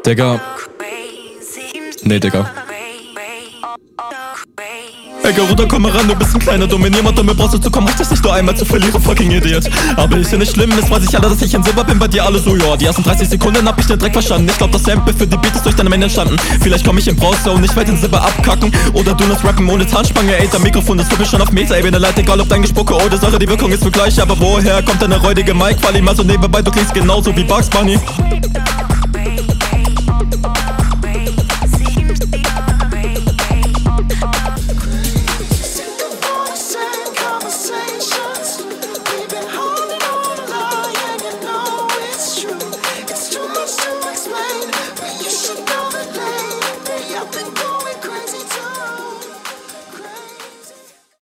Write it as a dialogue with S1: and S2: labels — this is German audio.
S1: Digga. Nee, Digga. Ey, Garuda, komm mal ran, du bist ein kleiner Dominier, und damit brauchst du zu kommen, richtig dich nur einmal zu verlieren, fucking Idiot. Aber ist ja nicht schlimm, es weiß ich alle, dass ich ein Silber bin, bei dir alle so, ja. Die ersten 30 Sekunden hab ich den Dreck verstanden. Ich glaub, das Sample für die Beat ist durch deine Männer entstanden. Vielleicht komm ich in Browser und ich werd den Silber abkacken. Oder du lässt rappen ohne Zahnspange, ey, dein Mikrofon ist wirklich schon auf Meter, ey, bin leid, egal ob dein Gespucke oder Sache, die Wirkung ist für gleich. Aber woher kommt deine räudige Mic-Quali? Mal so nebenbei, du klingst genauso wie Bugs Bunny.
S2: Explain, but you should know the name. I've been going crazy.